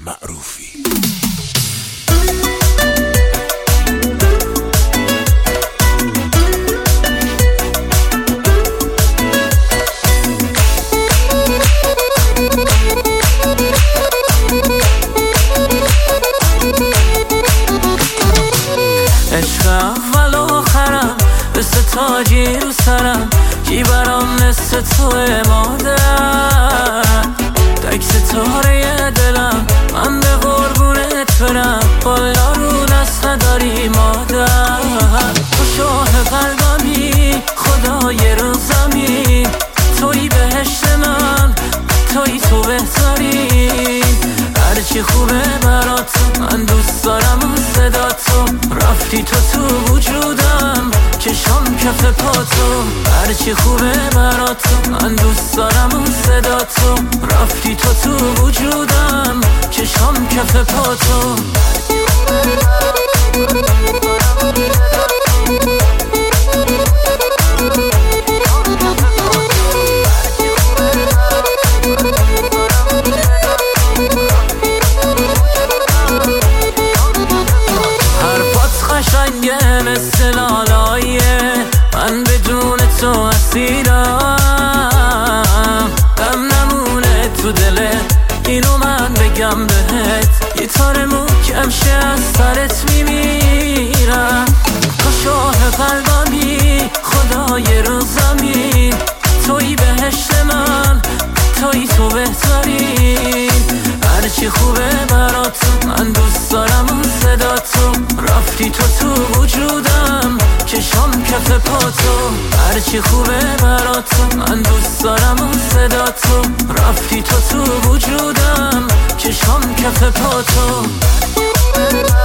معروفی. عشق اول و آخرم مثل تاجی رو سرم، کی برام مثل توه مادر، تک ستاره دلم، من به قربونت برم، بالا رو دست نداری مادر. تو شاه قلبمی، خدای رو زمین، توی بهشت من، توی تو بهترین، هرچی خوبه برات من دوست دارم و صدا تو، رفتی تو وجودم چشام کف پاتو، هرچی خوبه برات من دوست دارم و صدا تو، رفتی تو وجودم چشام کف پاتو. قشنگه مثل لالایه، من بدون تو اسیرم، غم نمونه تو دلت، اینو من بگم بهت، یه تار محکم شه از سرت میمیرم. تو شاه قلبمی، خدای رو زمین، توی بهشت من، توی تو بهترین، هرچی خوبه برات من دوست دارم و صدا تو، رفتی تو وجودم چشام کف پاتو، هرچی خوبه برات من دوست دارم و صدا تو، رفتی تو وجودم چشام کف پاتو.